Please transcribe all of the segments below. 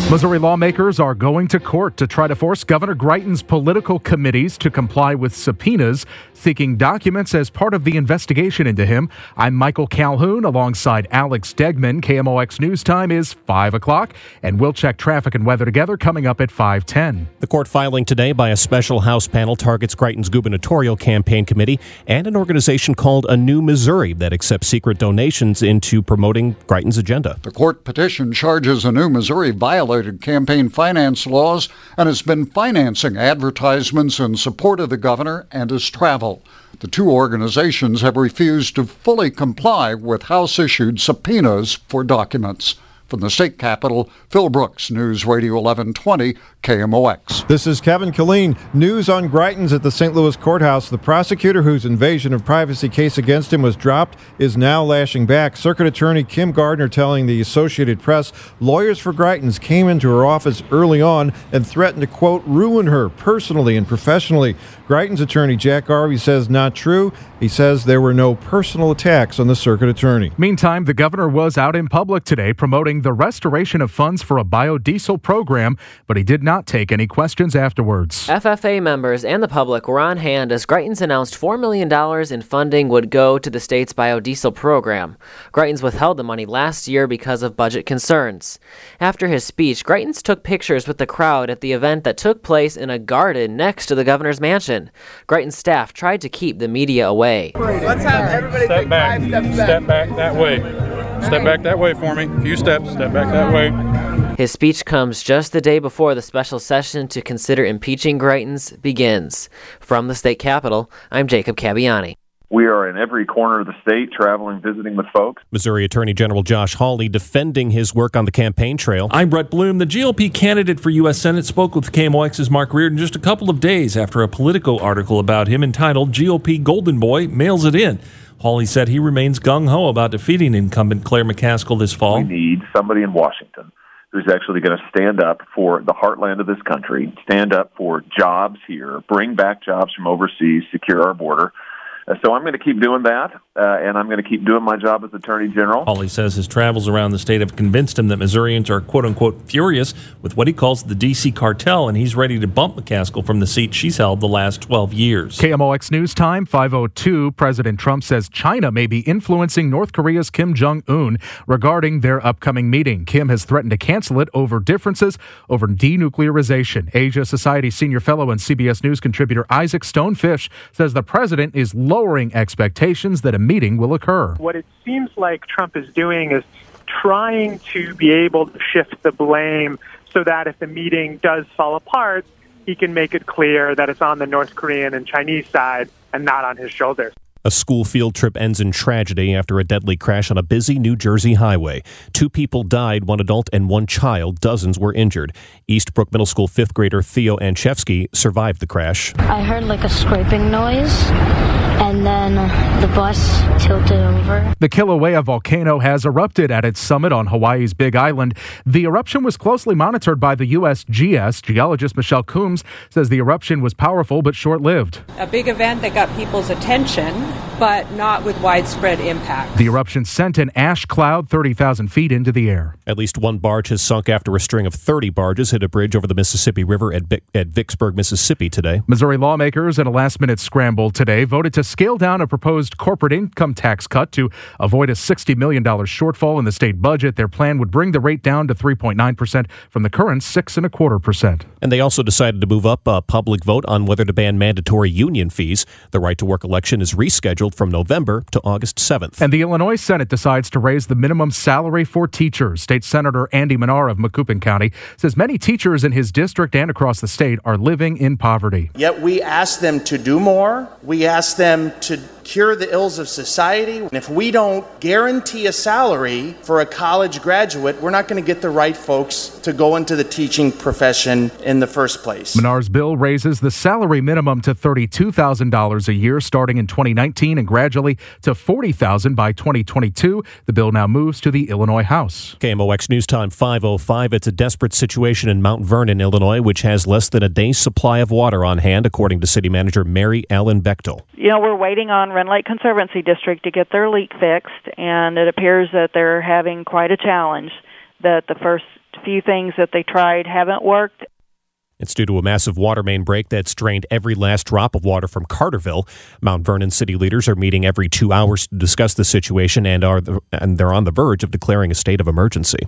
Missouri lawmakers are going to court to try to force Governor Greitens' political committees to comply with subpoenas seeking documents as part of the investigation into him. I'm Michael Calhoun alongside Alex Degman. KMOX News Time is 5 o'clock, and we'll check traffic and weather together coming up at 5:10. The court filing today by a special House panel targets Greitens' gubernatorial campaign committee and an organization called A New Missouri that accepts secret donations into promoting Greitens' agenda. The court petition charges A New Missouri violated campaign finance laws and has been financing advertisements in support of the governor and his travel. The two organizations have refused to fully comply with House-issued subpoenas for documents. From the state capitol, Phil Brooks, News Radio 1120, KMOX. This is Kevin Killeen. News on Greitens at the St. Louis courthouse. The prosecutor whose invasion of privacy case against him was dropped is now lashing back. Circuit Attorney Kim Gardner telling the Associated Press lawyers for Greitens came into her office early on and threatened to, quote, ruin her personally and professionally. Greitens' attorney Jack Garvey says not true. He says there were no personal attacks on the circuit attorney. Meantime, the governor was out in public today promoting the restoration of funds for a biodiesel program, but he did not take any questions afterwards. FFA members and the public were on hand as Greitens announced $4 million in funding would go to the state's biodiesel program. Greitens withheld the money last year because of budget concerns. After his speech, Greitens took pictures with the crowd at the event that took place in a garden next to the governor's mansion. Greitens' staff tried to keep the media away. Let's have everybody take 5 steps back. Step back that way. Step back that way for me. A few steps. Step back that way. His speech comes just the day before the special session to consider impeaching Greitens begins. From the state capitol, I'm Jacob Cabbiani. We are in every corner of the state, traveling, visiting with folks. Missouri Attorney General Josh Hawley defending his work on the campaign trail. I'm Brett Bloom. The GOP candidate for U.S. Senate spoke with KMOX's Mark Reardon just a couple of days after a Politico article about him entitled GOP Golden Boy Mails It In. Hawley said he remains gung-ho about defeating incumbent Claire McCaskill this fall. We need somebody in Washington who's actually going to stand up for the heartland of this country, stand up for jobs here, bring back jobs from overseas, secure our border. So I'm going to keep doing that, and I'm going to keep doing my job as Attorney General. Hawley says his travels around the state have convinced him that Missourians are quote-unquote furious with what he calls the D.C. cartel, and he's ready to bump McCaskill from the seat she's held the last 12 years. KMOX News Time, 5:02. President Trump says China may be influencing North Korea's Kim Jong-un regarding their upcoming meeting. Kim has threatened to cancel it over differences over denuclearization. Asia Society senior fellow and CBS News contributor Isaac Stonefish says the president is lowering expectations that a meeting will occur. What it seems like Trump is doing is trying to be able to shift the blame so that if the meeting does fall apart, he can make it clear that it's on the North Korean and Chinese side and not on his shoulders. A school field trip ends in tragedy after a deadly crash on a busy New Jersey highway. 2 people died, 1 adult and 1 child. Dozens were injured. Eastbrook Middle School 5th grader Theo Anchevsky survived the crash. I heard like a scraping noise, and then the bus tilted over. The Kilauea volcano has erupted at its summit on Hawaii's Big Island. The eruption was closely monitored by the USGS. Geologist Michelle Coombs says the eruption was powerful but short-lived. A big event that got people's attention, but not with widespread impact. The eruption sent an ash cloud 30,000 feet into the air. At least 1 barge has sunk after a string of 30 barges hit a bridge over the Mississippi River at Vicksburg, Mississippi today. Missouri lawmakers in a last-minute scramble today voted to scale down a proposed corporate income tax cut to avoid a $60 million shortfall in the state budget. Their plan would bring the rate down to 3.9% from the current 6.25%. And they also decided to move up a public vote on whether to ban mandatory union fees. The right-to-work election is rescheduled from November to August 7th. And the Illinois Senate decides to raise the minimum salary for teachers. State Senator Andy Manar of Macoupin County says many teachers in his district and across the state are living in poverty. Yet we ask them to do more. We ask them to cure the ills of society. And if we don't guarantee a salary for a college graduate, we're not going to get the right folks to go into the teaching profession in the first place. Manar's bill raises the salary minimum to $32,000 a year starting in 2019 and gradually to $40,000 by 2022. The bill now moves to the Illinois House. KMOX News Time 5:05. It's a desperate situation in Mount Vernon, Illinois, which has less than a day's supply of water on hand, according to City Manager Mary Ellen Bechtel. You know, we're waiting on Rend Lake Conservancy District to get their leak fixed, and it appears that they're having quite a challenge. that the first few things that they tried haven't worked. It's due to a massive water main break that's drained every last drop of water from Carterville. Mount Vernon city leaders are meeting every 2 hours to discuss the situation and they're on the verge of declaring a state of emergency.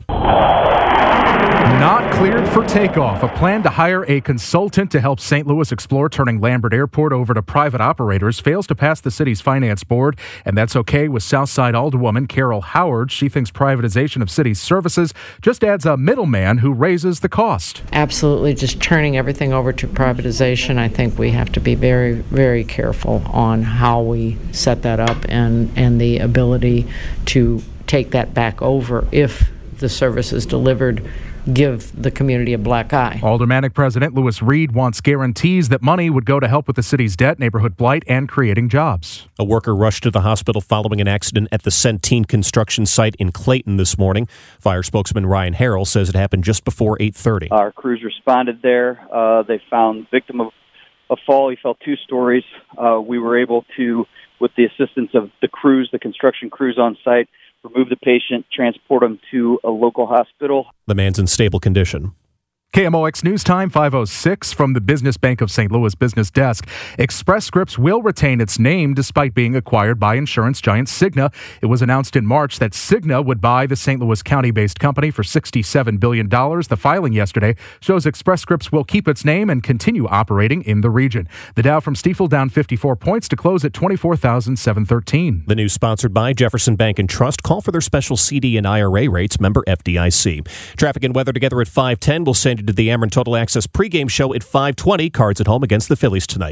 Not cleared for takeoff. A plan to hire a consultant to help St. Louis explore turning Lambert Airport over to private operators fails to pass the city's finance board, and that's okay with Southside Alderwoman Carol Howard. She thinks privatization of city services just adds a middleman who raises the cost. Absolutely, just turning everything over to privatization. I think we have to be very, very careful on how we set that up and the ability to take that back over if the service is delivered. Give the community a black eye. Aldermanic President Louis Reed wants guarantees that money would go to help with the city's debt, neighborhood blight, and creating jobs. A worker rushed to the hospital following an accident at the Centene construction site in Clayton this morning. Fire spokesman Ryan Harrell says it happened just before 8:30. Our crews responded there. They found the victim of a fall. He fell 2 stories. We were able to, with the assistance of the crews, the construction crews on site, remove the patient, transport him to a local hospital. The man's in stable condition. KMOX News Time 5:06 from the Business Bank of St. Louis Business Desk. Express Scripts will retain its name despite being acquired by insurance giant Cigna. It was announced in March that Cigna would buy the St. Louis County-based company for $67 billion. The filing yesterday shows Express Scripts will keep its name and continue operating in the region. The Dow from Stifel down 54 points to close at 24,713. The news sponsored by Jefferson Bank and Trust. Call for their special CD and IRA rates, member FDIC. Traffic and weather together at 5:10. We'll send you to the Ameren Total Access pregame show at 5:20. Cards at home against the Phillies tonight.